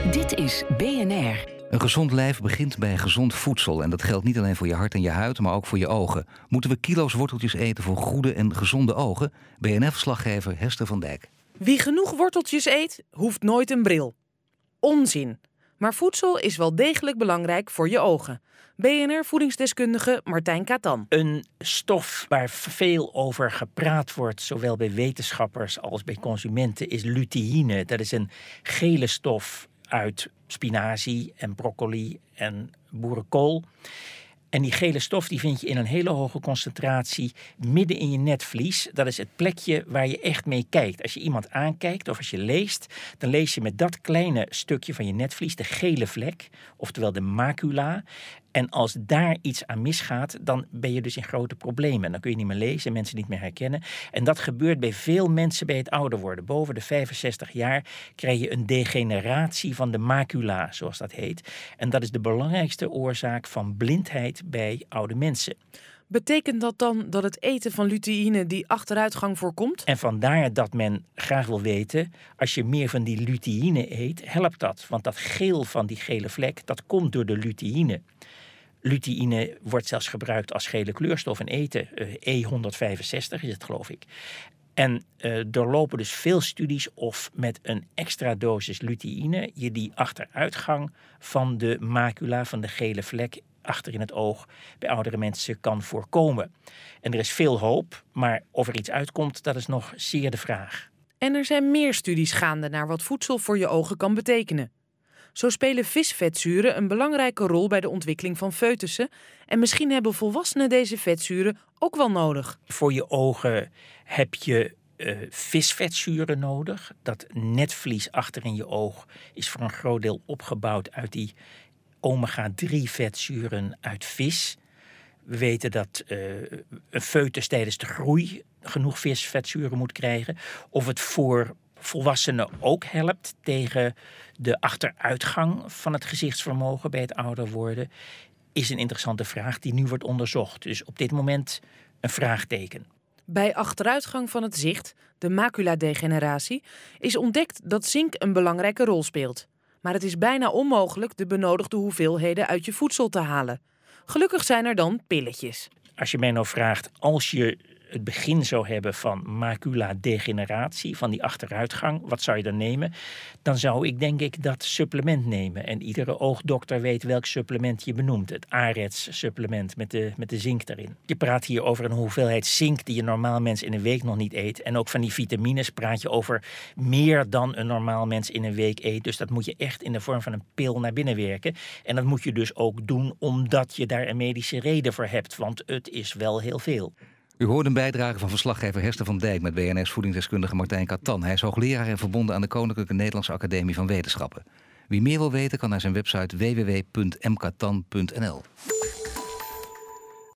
Dit is BNR. Een gezond lijf begint bij gezond voedsel. En dat geldt niet alleen voor je hart en je huid, maar ook voor je ogen. Moeten we kilo's worteltjes eten voor goede en gezonde ogen? BNR-verslaggever Hester van Dijk. Wie genoeg worteltjes eet, hoeft nooit een bril. Onzin. Maar voedsel is wel degelijk belangrijk voor je ogen. BNR-voedingsdeskundige Martijn Katan. Een stof waar veel over gepraat wordt, zowel bij wetenschappers als bij consumenten, is luteïne. Dat is een gele stof uit spinazie en broccoli en boerenkool. En die gele stof die vind je in een hele hoge concentratie midden in je netvlies. Dat is het plekje waar je echt mee kijkt. Als je iemand aankijkt of als je leest, dan lees je met dat kleine stukje van je netvlies, de gele vlek, oftewel de macula. En als daar iets aan misgaat, dan ben je dus in grote problemen. Dan kun je niet meer lezen, mensen niet meer herkennen. En dat gebeurt bij veel mensen bij het ouder worden. Boven de 65 jaar krijg je een degeneratie van de macula, zoals dat heet. En dat is de belangrijkste oorzaak van blindheid bij oude mensen. Betekent dat dan dat het eten van luteïne die achteruitgang voorkomt? En vandaar dat men graag wil weten, als je meer van die luteïne eet, helpt dat. Want dat geel van die gele vlek, dat komt door de luteïne. Luteïne wordt zelfs gebruikt als gele kleurstof in eten. E165 is het, geloof ik. En er lopen dus veel studies of met een extra dosis luteïne je die achteruitgang van de macula, van de gele vlek achter in het oog, bij oudere mensen kan voorkomen. En er is veel hoop, maar of er iets uitkomt, dat is nog zeer de vraag. En er zijn meer studies gaande naar wat voedsel voor je ogen kan betekenen. Zo spelen visvetzuren een belangrijke rol bij de ontwikkeling van foetussen. En misschien hebben volwassenen deze vetzuren ook wel nodig. Voor je ogen heb je visvetzuren nodig. Dat netvlies achter in je oog is voor een groot deel opgebouwd uit die omega-3 vetzuren uit vis. We weten dat een foetus tijdens de groei genoeg visvetzuren moet krijgen. Of het voor volwassenen ook helpt tegen de achteruitgang van het gezichtsvermogen bij het ouder worden, is een interessante vraag die nu wordt onderzocht. Dus op dit moment een vraagteken. Bij achteruitgang van het zicht, de maculadegeneratie, is ontdekt dat zink een belangrijke rol speelt. Maar het is bijna onmogelijk de benodigde hoeveelheden uit je voedsel te halen. Gelukkig zijn er dan pilletjes. Als je mij nou vraagt, als je het begin zou hebben van maculadegeneratie, van die achteruitgang, wat zou je dan nemen? Dan zou ik denk ik dat supplement nemen. En iedere oogdokter weet welk supplement je benoemt. Het AREDS-supplement met de zink daarin. Je praat hier over een hoeveelheid zink die je normaal mens in een week nog niet eet. En ook van die vitamines praat je over meer dan een normaal mens in een week eet. Dus dat moet je echt in de vorm van een pil naar binnen werken. En dat moet je dus ook doen omdat je daar een medische reden voor hebt. Want het is wel heel veel. U hoort een bijdrage van verslaggever Hester van Dijk met BNR's voedingsdeskundige Martijn Katan. Hij is hoogleraar en verbonden aan de Koninklijke Nederlandse Academie van Wetenschappen. Wie meer wil weten kan naar zijn website www.mkatan.nl.